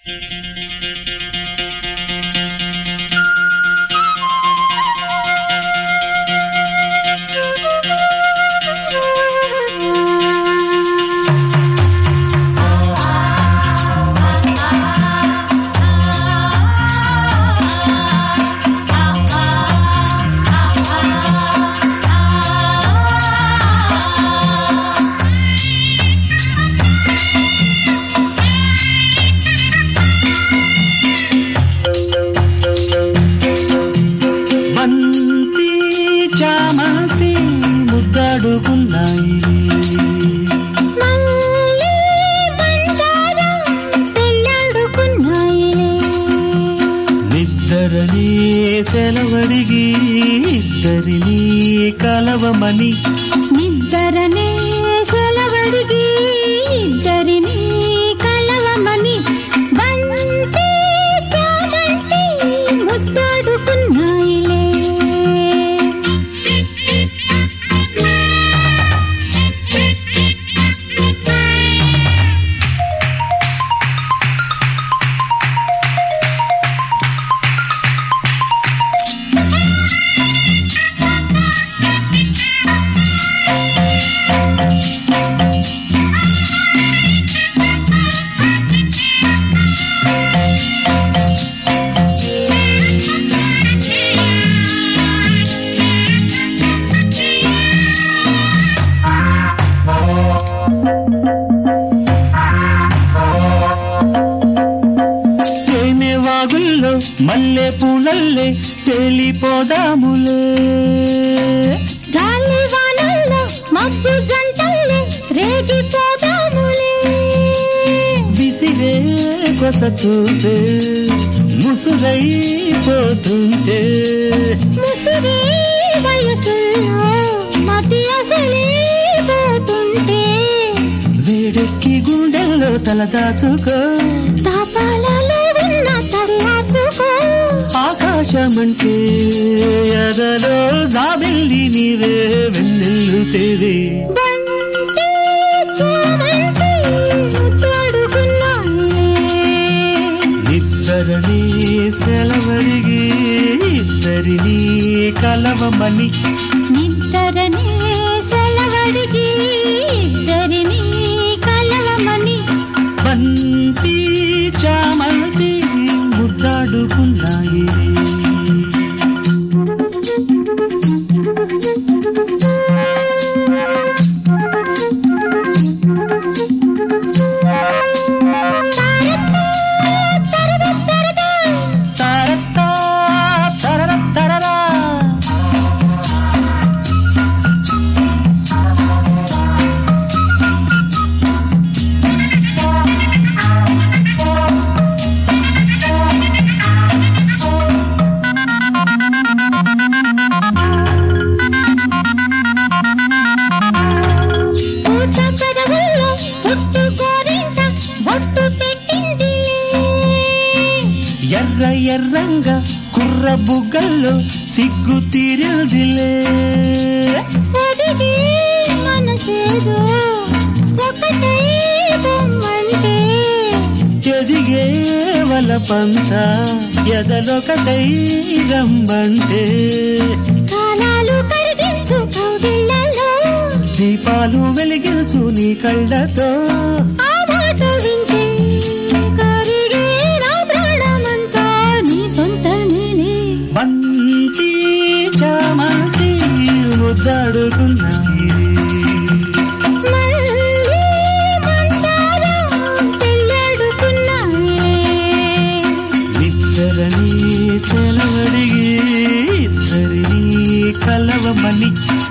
సెలవడిగి ఇద్దరిని కలవమని నిద్దరనే సెలవడిగి ఇద్దరిని కలవమని బంతి చామంతి ముద్దాడుకున్నాయిలే. మల్లె పూలల్లే తేలిపోదాములే, గాలి వానల్లో మబ్బు జంటల్లే రేగిపోదాములే. విసిరే కొస చూపే ముసురైపోతుంటే, ముసిరే వయసుల్లో మతి అసలిపోతుంటే, వేడెక్కి గుండెల్లో తల దాచుకో, తాపాలలో ఉన్న తల్లార్చుకో. ఆకాశమంటే ఎదలో జాబిల్లి నీవే వెన్నెల్లు తేవే. బంతి చామంతి ముద్దాడుకున్నాయిలే. నిద్దరని సెలవడిగి ఇద్దరిని కలవమని నిద్దరనే సెలవడిగి ఇద్దరిని కలవమని బంతి చామంతి ముద్దాడుకున్నాయి. ఎర్ర ఎర్రంగా కుర్ర బుగ్గల్లో సిగ్గు తీరదిలే, మనసేదో ఒకటై బొమ్మంటే, ఎదిగే వలపంత ఎదలొకటై రమ్మంటే, కాలాలు కరిగించు కౌగిళ్ళలో దీపాలు వెలిగించు నీ కళ్ళతో. ఆ మాట వింటే కరిగే నా ప్రాణమంతా నీ సొంతమేనే. బంతి చామంతి ముద్దాడుకున్నాయి, మళ్ళీ మంటారా పెళ్ళాడుకున్నాయే. నిద్దరని సెలవడిగి ఇద్దరిని కలవమని